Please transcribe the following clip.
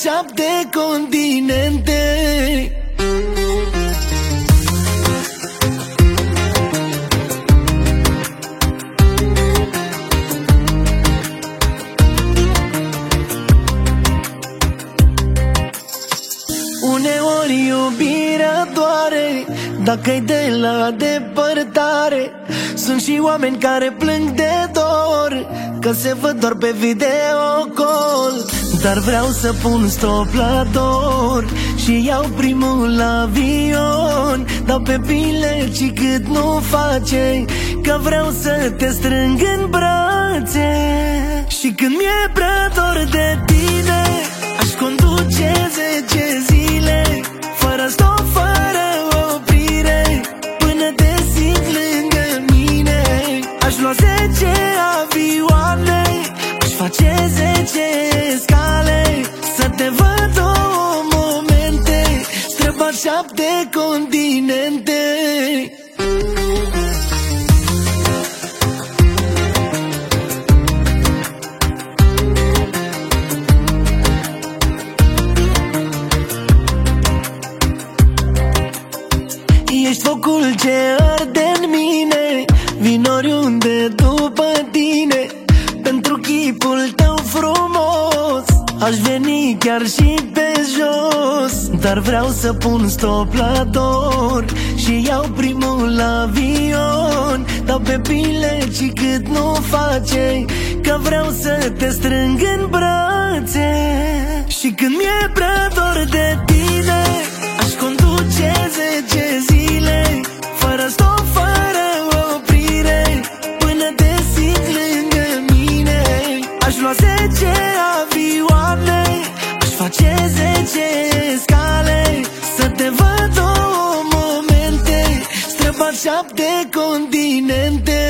7 continente. Uneori iubirea doare dacă-i de la depărtare. Sunt și oameni care plâng de dor că se văd doar pe videocall. Dar vreau să pun stop la dor și iau primul avion. Dau pe bilet cât nu face, că vreau să te strâng în brațe. Și când mi-e prea dor de tine, aș conduce 10 zile fără stop, fără oprire, până te simt lângă mine. Aș lua 10 avioane, aș face 10 scale, să te văd 2 momente, străbat 7 continente. Ești focul ce arde în mine, vin oriunde după tine. Pentru chipul tău frumos aș veni chiar și pe jos. Dar vreau să pun stop la dor și iau primul avion. Dau pe bilet și cât nu face, că vreau să te strâng în brațe. Și când mi-e prea dor de tine, aș conduce 10 zile fără stop, fără oprire, până te simt lângă mine. Aș lua 10 avioane, aș face 10 scale, să te văd 2 momente, străbat 7 continente.